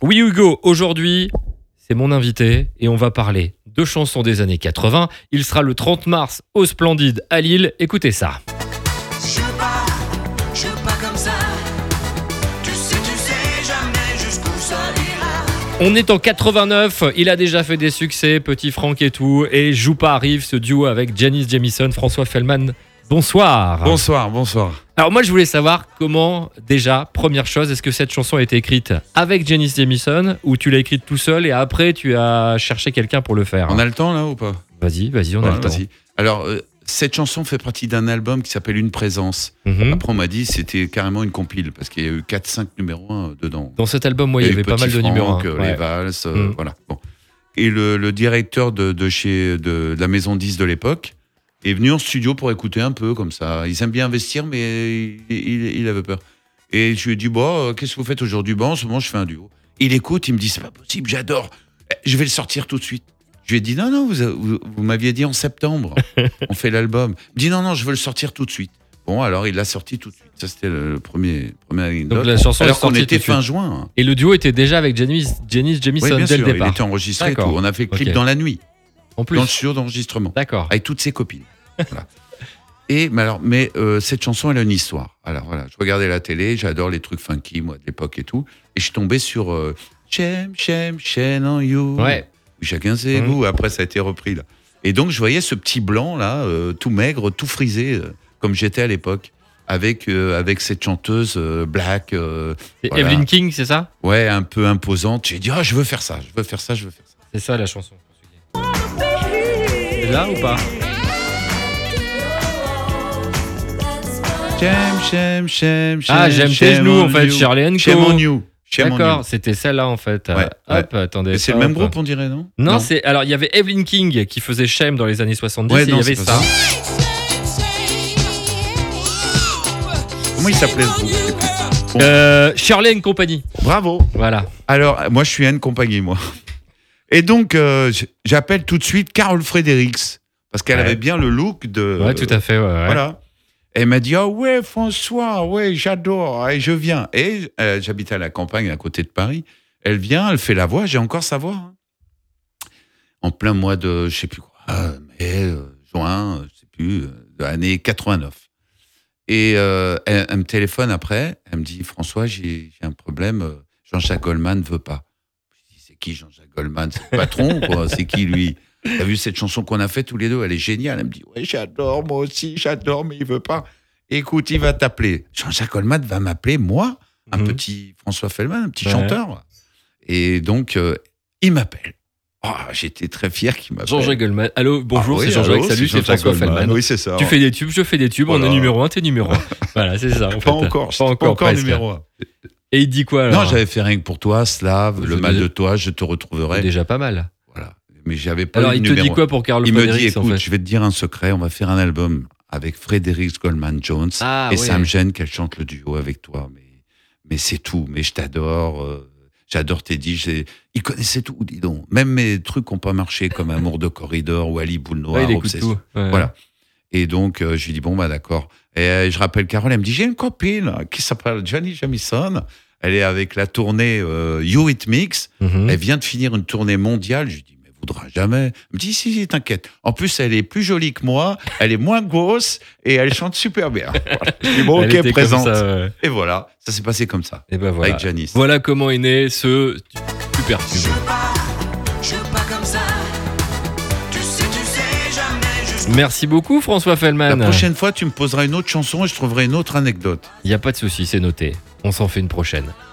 Oui Hugo, aujourd'hui, c'est mon invité et on va parler de chansons des années 80. Il sera le 30 mars au Splendide à Lille. Écoutez ça. Je pas comme ça. Tu sais jamais jusqu'où ça ira. On est en 89, il a déjà fait des succès, Petit Franck et tout, et Joue pas arrive, ce duo avec Janice Jamison, François Fellman. Bonsoir. Bonsoir. Alors moi je voulais savoir comment, déjà, première chose, est-ce que cette chanson a été écrite avec Janice Jamison ou tu l'as écrite tout seul et après tu as cherché quelqu'un pour le faire? On a le temps là ou pas? Vas-y, on a le temps. Vas-y. Alors, cette chanson fait partie d'un album qui s'appelle Une présence. Après on m'a dit c'était carrément une compile parce qu'il y a eu 4-5 numéros 1 dedans. Dans cet album, moi, il y avait pas mal de numéros 1. Les valses, voilà. Bon. Et le directeur de la maison 10 de l'époque est venu en studio pour écouter un peu comme ça. Ils aiment bien investir, mais il avait peur. Et je lui ai dit, qu'est-ce que vous faites aujourd'hui? En ce moment, je fais un duo. Il écoute, il me dit, c'est pas possible, j'adore. Je vais le sortir tout de suite. Je lui ai dit, non, vous m'aviez dit en septembre, on fait l'album. Il me dit, non, je veux le sortir tout de suite. Bon, alors il l'a sorti tout de suite. Ça, c'était le premier anecdote. Donc la chanson alors qu'on sortie était tout de fin suite. juin. Et le duo était déjà avec Janice Jamison Oui, bien dès sûr, le départ. il était enregistré et tout. D'accord. On a fait le clip Ok. dans la nuit, En plus. dans le studio d'enregistrement, D'accord. avec toutes ses copines. Voilà. Mais cette chanson, elle a une histoire. Alors voilà, je regardais la télé, j'adore les trucs funky, moi, de l'époque et tout. Et je suis tombé sur Shame on You. Ouais. Chacun ses goûts. Après, ça a été repris, là. Et donc, je voyais ce petit blanc, là, tout maigre, tout frisé, comme j'étais à l'époque, avec cette chanteuse black. C'est voilà. Evelyn King, c'est ça? Ouais, un peu imposante. J'ai dit, je veux faire ça. C'est ça la chanson. C'est là ou pas? Shame. Ah, j'aime tes genoux, en fait, Charlie & Co. Shame on you. D'accord, c'était celle-là en fait. Ouais, Hop, attendez. Mais c'est le même groupe, on dirait, non? Non, alors il y avait Evelyn King qui faisait Shame dans les années 70 et il y avait c'est pas ça. Comment il s'appelait ce groupe? Shirley & Company. Bravo. Voilà. Alors, moi, je suis Anne Compagnie, moi. Et donc, j'appelle tout de suite Carole Fredericks, parce qu'elle avait bien le look de... Ouais, tout à fait. Ouais. Voilà. Et elle m'a dit, ouais, François, ouais, j'adore, et je viens. Et j'habite à la campagne, à côté de Paris. Elle vient, elle fait la voix, j'ai encore sa voix. Hein. En plein mois de, je sais plus quoi, mai, juin, je sais plus, de l'année 89. Et elle me téléphone après, elle me dit, François, j'ai un problème, Jean-Jacques Goldman ne veut pas. Je dis, c'est qui Jean-Jacques Goldman? C'est le patron, quoi. C'est qui, lui? T'as vu cette chanson qu'on a faite tous les deux? Elle est géniale. Elle me dit, ouais, j'adore, moi aussi, j'adore, mais il veut pas. Écoute, il va t'appeler. Jean-Jacques Goldman va m'appeler, moi, un petit François Fellman, un petit chanteur. Et donc, il m'appelle. Oh, j'étais très fier qu'il m'appelle. Jean-Jacques Goldman. Allô, bonjour, oui, c'est Jean-Jacques. allô, Salut, c'est Jean-Jacques François Goldman. Fellman. Oui, c'est ça. Tu fais des tubes, je fais des tubes. Voilà. On est numéro 1, t'es numéro 1. Voilà, c'est ça. En fait. Pas encore presque. numéro 1. Et il dit quoi alors? Non, j'avais fait rien que pour toi, Slave, le mal de toi, je te retrouverai. Déjà pas mal. Voilà. Mais j'avais pas Alors, le il te numéro. dit quoi pour Carole Il me dit, Fredericks, en écoute, fait? je vais te dire un secret, on va faire un album avec Fredericks Goldman Jones. Ah, et ouais. ça me gêne qu'elle chante le duo avec toi. Mais c'est tout. Mais je t'adore. J'adore Teddy. Il connaissait tout, dis donc. Même mes trucs n'ont pas marché, comme Amour de corridor ou Ali Boule Noire. Ouais, il écoute Obsession. tout. Ouais. Voilà. Et donc, je lui dis, bon, d'accord. Et je rappelle Carole, elle me dit, j'ai une copine qui s'appelle Janice Jamison. Elle est avec la tournée You It Mix. Elle vient de finir une tournée mondiale. Je lui dis, mais voudra jamais. Elle me dit, si, t'inquiète. En plus, elle est plus jolie que moi, elle est moins grosse et elle chante super bien. Voilà. Je dis, bon, Elle était ok, comme présente. ça, ouais. Et voilà, ça s'est passé comme ça. Et ben voilà. Avec Janice. Voilà comment est né ce super tube. Je pas comme ça. Tu sais jamais jusqu'où. Merci beaucoup François Fellman. La prochaine fois, tu me poseras une autre chanson et je trouverai une autre anecdote. Il n'y a pas de souci, c'est noté. On s'en fait une prochaine.